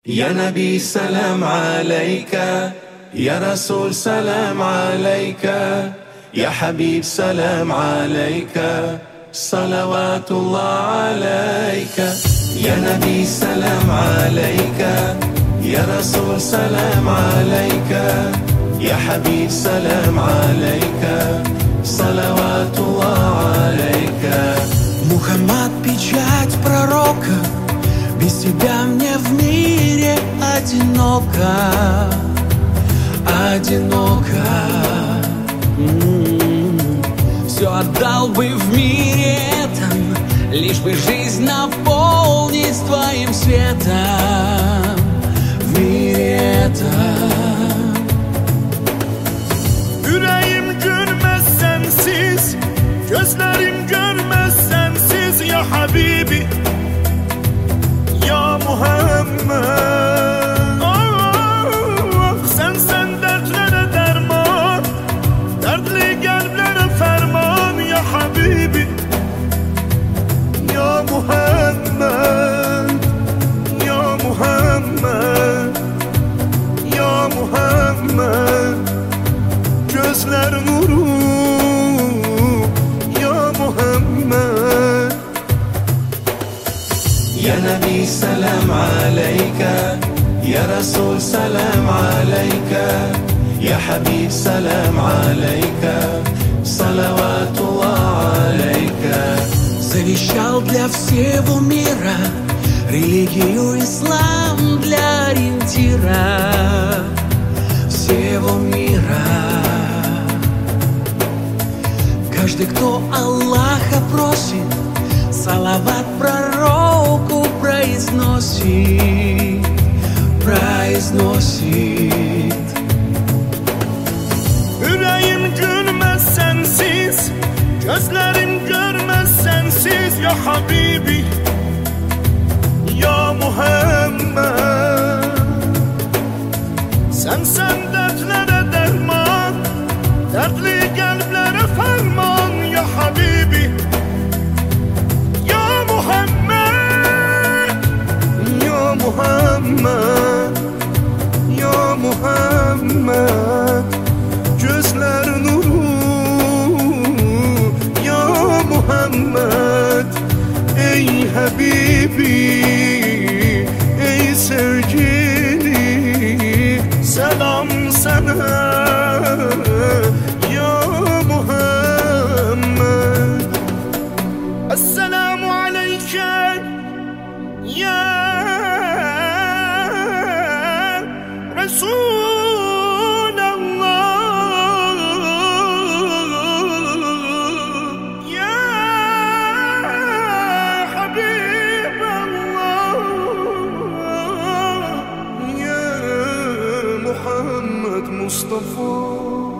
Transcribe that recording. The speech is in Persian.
يا نبي سلام عليك، يا رسول سلام عليك، يا حبيب سلام عليك، صلوات الله عليك. يا نبي سلام عليك، يا رسول سلام عليك، يا حبيب سلام عليك، صلوات الله عليك. Мухаммад, печать пророка, без тебя мне в мире одиноко, одиноко. Все отдал бы в мире этом, лишь бы жизнь наполнить твоим светом в мире этом. Yüreğim görmez sensiz, gözlerim görmez sensiz. Ya Habibi, ya Muhammed. Ah, sen dertlere derman, dertli kalplere ferman. Ya Habibi, ya Muhammed, ya Muhammed, ya Muhammed. Gözler nuru, ya Muhammed. يا نبي سلام عليك، يا رسول سلام عليك، يا حبيب سلام عليك، صلوات الله عليك. Завещал для всего мира религию ислам для ориентира всего мира. Каждый, кто Аллаха просит, салават пророку произносит, произносит. Yüreğim gülmez sensiz, gözlerim görmez sensiz. Ya Habibi, ya Muhammed. Sen dertlere derman, dertli kalplere ferman. Ya Habibi, ya Muhammed, ya Muhammed, ya Muhammed. Gözler nuru, ya Muhammed. Ey Habibi, ey sevgili, selam sana, ya Muhammed. Esselamu aleyke, ya Resulallah, ya Habiballah, ya Muhammed Mustafa.